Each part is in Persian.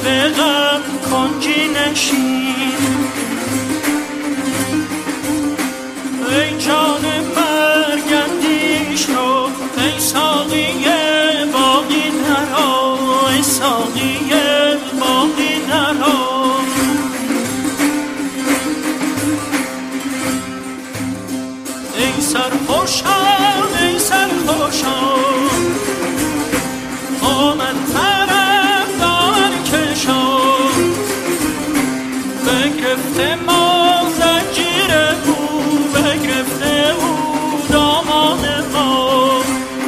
به غم کنجی نشین. ای جان مرگ اندیش رو، ای ساقی باقی نرا، ای ساقی باقی نرا. ای سرخوشان ای سرخوشان، آمد طرفدار کشان. بگرفته ما زنجیر او، بگرفته او دامان ما.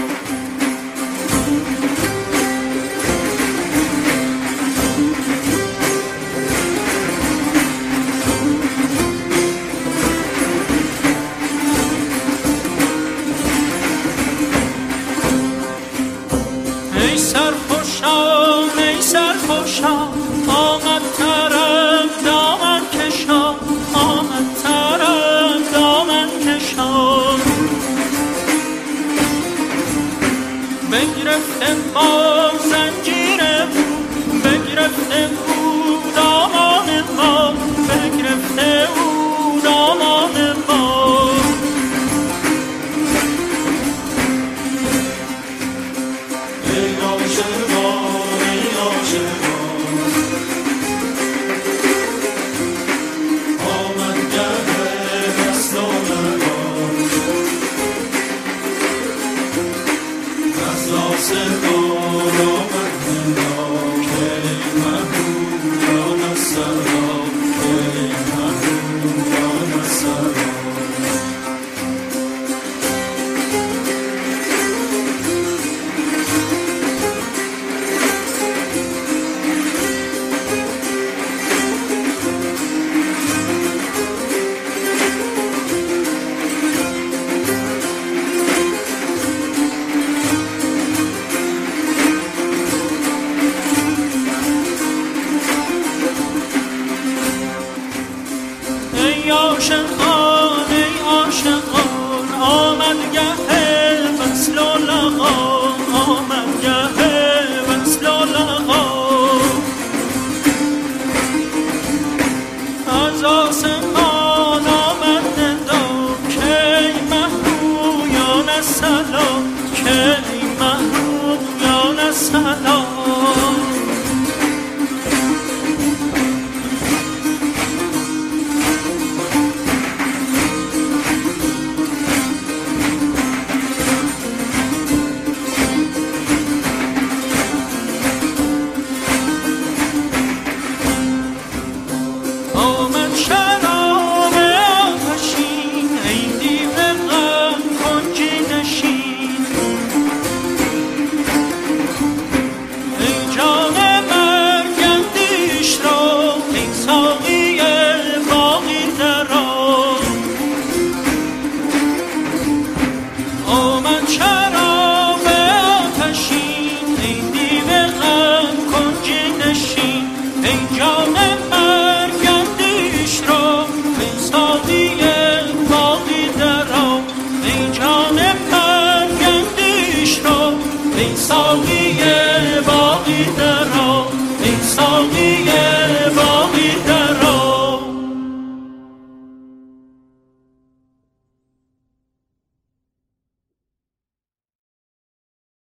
ای سرخوشان ای سرخوشان، آمد طرف دامن کشان، آمد طرف دامن کشان. بگرفته ما زنجیر او، بگرفته او دامان ما، بگرفته او دامان ما. ای عاشقان ای عاشقان، آمد گه وصل و لقا. از آسمان آمد ندا، که ای محبوبان السلام، که ای محبوبان السلام. ای عاشقان ای عاشقان، آمد گه وصل و لقا، آمد گه وصل و لقا. از آسمان آمد ندا، که ای محبوبان السلام، که ای محبوبان السلام.